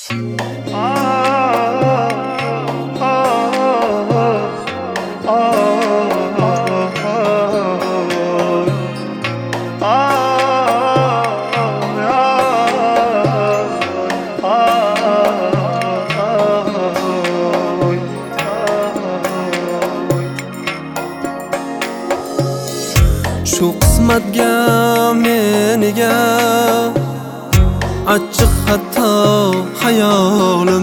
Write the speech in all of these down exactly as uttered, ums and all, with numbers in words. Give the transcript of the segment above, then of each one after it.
Shu qismatga meniga achchiq hatto hayolim,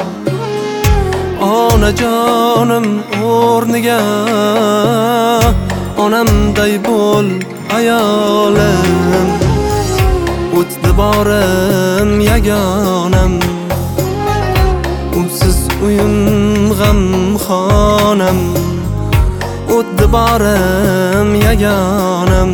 onajonim o'rniga onamday bo'l ayolim. O'tdi borim yagonam, unsiz uyim g'amxonam. O'tdi borim yagonam,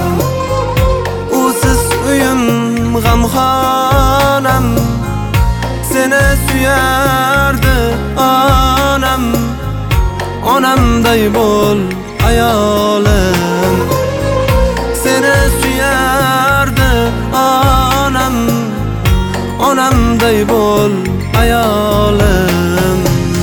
usiz uyim g'amxonam. Seni suyardi onam, onamday bo'l ayolim. Seni suyardi onam, onamday bo'l ayolim.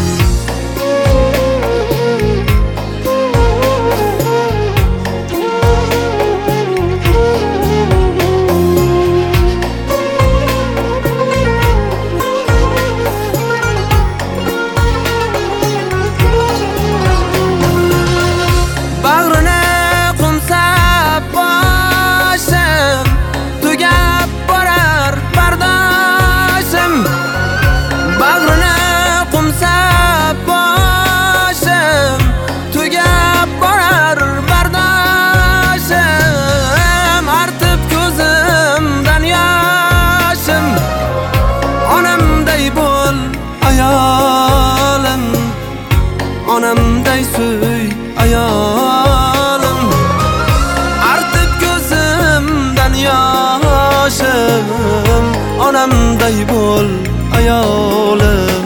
Onamday suy ayolim, artib ko'zimdan yoshim. Onamday bo'l ayolim.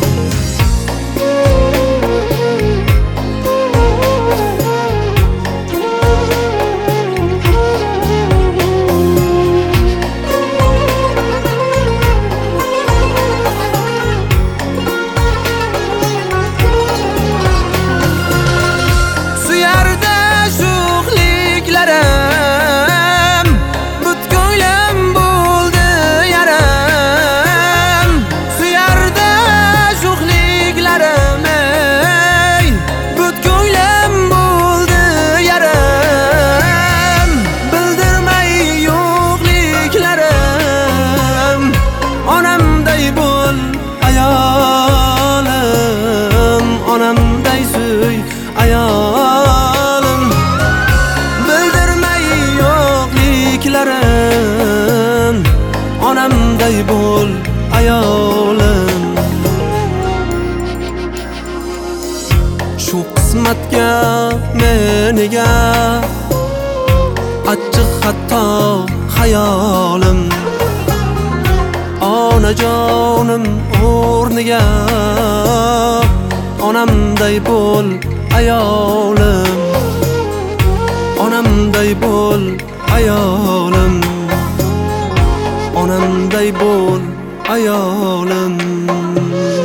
Onamday suy ayolim, bildirmay yo'qliklarim. Onamday bo'l ayolim. Shu qismatga meniga achchiq hatto hayolim, onajonim o'rniga onamday bo'l ayolim. Onamday bo'l ayolim, onamday bo'l ayolim.